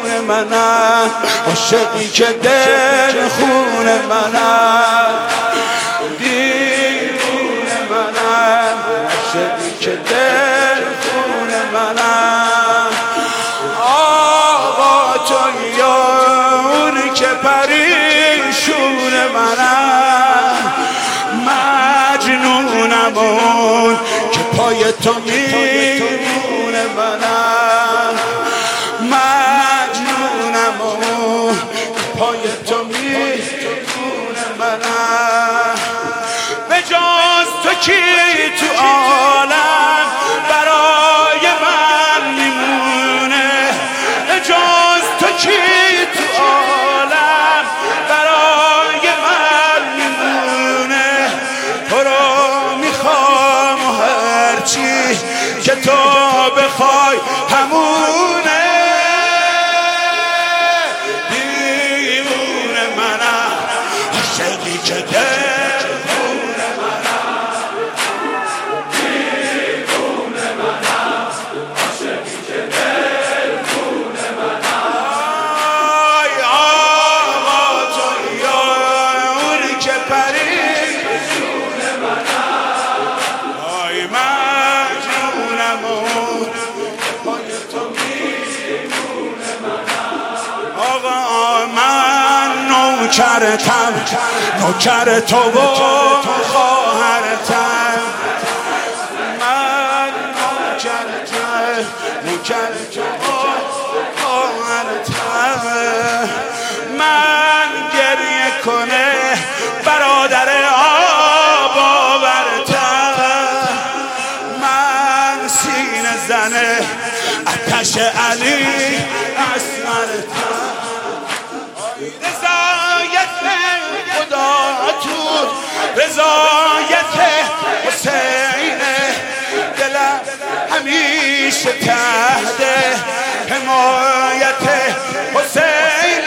منم، عاشقی که دل خون منم، دیوونه منم، عاشقی که دل خون منم. آقا تو یاری که پریشون منم، مجنونم اون که پای تو میمونه منم، مجنونم اون که پای تو میمونه منم. به جز تو کی تو عالم برای من میمونه، به جز تو کی تو عالم برای من میمونه. تو رو میخوام و هرچی که تو بخوای همونه. دیوونه منم، عاشقی که دل خون منم، دیوونه منم، عاشقی که دل خون منم. آی آقا تو یاری که پریشون منم، آی مجنونم اون پای تو میمونه منم. آقا من نوکرتم، نوکر تو و خواهرتم، من نوکرتم، نوکر تو و خواهرتم. من گریه کنه برادر آب آورتم، من سینه زنه آتش علی اصغرتم. رضایت خدا تو رضایت حسین، دلم همیشه تحت حمایت حسین.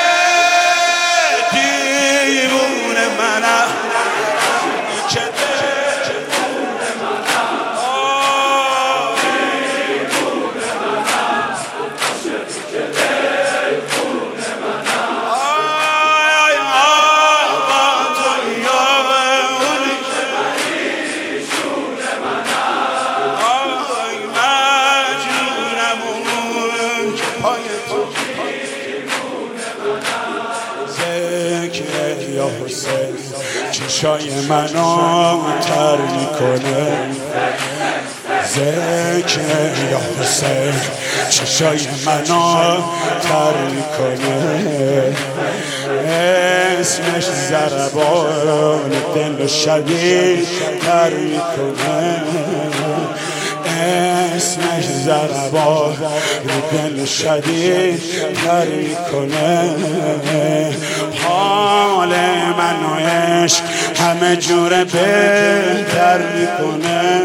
دیوونه منم که دل خون منم، دیوونه منم، عاشقی که دل خون منم. آی آقا تو یاری که پریشون منم، آی مجنونم اون که پای تو میمونه منم. ذکر یا حسین چشای منو تر میکنه، ذکر یا حسین چشای منو تر میکنه. اسمش ضربان دل شدید تر میکنه، اسمش ضربان دل شدید تر میکنه. حال من و عشق همه جور بهتر میکنه.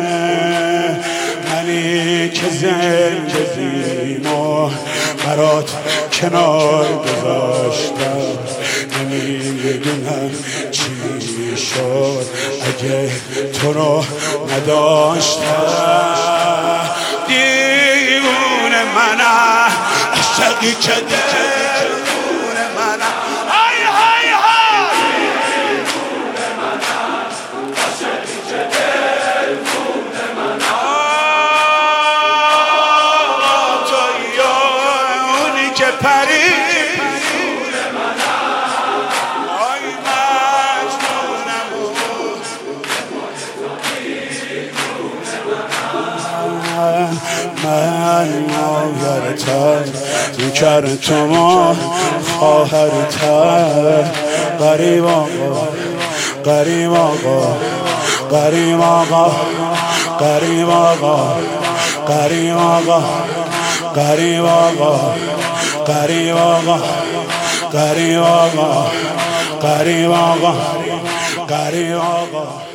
منی که زندگیمو برات کنار گذاشتم، نمیدونم چی شد اگه تو رو نداشتم. دیوونه منم، عاشقی که دل خون منم. های های های دیوونه منم، عاشقی که دل خون منم. تو یاری که پریشون منم، آی مجنونم من یارتم، نوکر تو ما خواهرتم. غریب آقا، غریب آقا، غریب آقا، غریب آقا، غریب آقا، غریب آقا، غریب آقا، غریب آقا، غریب آقا، غریب آقا.